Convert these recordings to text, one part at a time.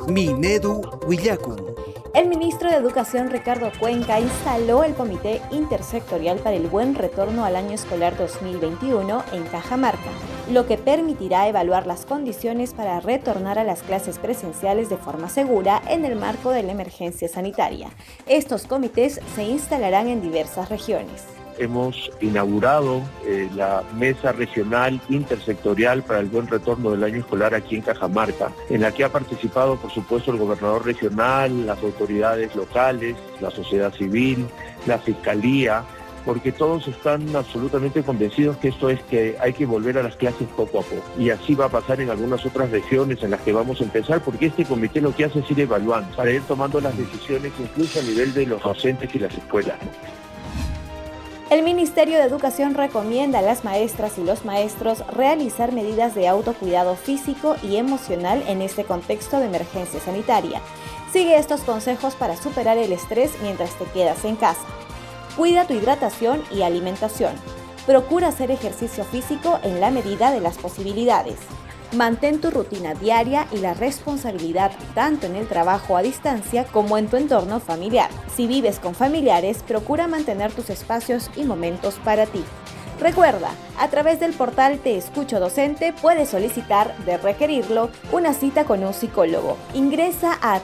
Minedu Willacum. El ministro de Educación Ricardo Cuenca instaló el Comité Intersectorial para el Buen Retorno al Año Escolar 2021 en Cajamarca, lo que permitirá evaluar las condiciones para retornar a las clases presenciales de forma segura en el marco de la emergencia sanitaria. Estos comités se instalarán en diversas regiones. Hemos inaugurado la Mesa Regional Intersectorial para el Buen Retorno del Año Escolar aquí en Cajamarca, en la que ha participado, por supuesto, el gobernador regional, las autoridades locales, la sociedad civil, la fiscalía, porque todos están absolutamente convencidos que esto es que hay que volver a las clases poco a poco. Y así va a pasar en algunas otras regiones en las que vamos a empezar, porque este comité lo que hace es ir evaluando, para ir tomando las decisiones incluso a nivel de los docentes y las escuelas, ¿no? El Ministerio de Educación recomienda a las maestras y los maestros realizar medidas de autocuidado físico y emocional en este contexto de emergencia sanitaria. Sigue estos consejos para superar el estrés mientras te quedas en casa. Cuida tu hidratación y alimentación. Procura hacer ejercicio físico en la medida de las posibilidades. Mantén tu rutina diaria y la responsabilidad tanto en el trabajo a distancia como en tu entorno familiar. Si vives con familiares, procura mantener tus espacios y momentos para ti. Recuerda, a través del portal Te Escucho Docente puedes solicitar, de requerirlo, una cita con un psicólogo. Ingresa a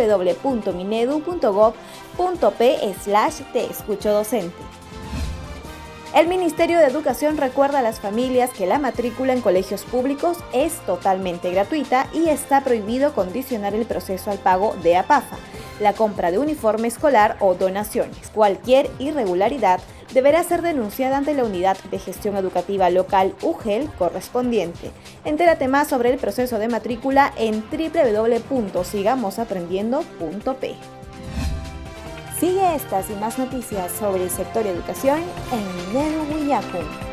www.minedu.gov.p/teescuchodocente. El Ministerio de Educación recuerda a las familias que la matrícula en colegios públicos es totalmente gratuita y está prohibido condicionar el proceso al pago de APAFA, la compra de uniforme escolar o donaciones. Cualquier irregularidad deberá ser denunciada ante la Unidad de Gestión Educativa Local UGEL correspondiente. Entérate más sobre el proceso de matrícula en www.sigamosaprendiendo.p. Sigue estas y más noticias sobre el sector educación en Minedu Willacum.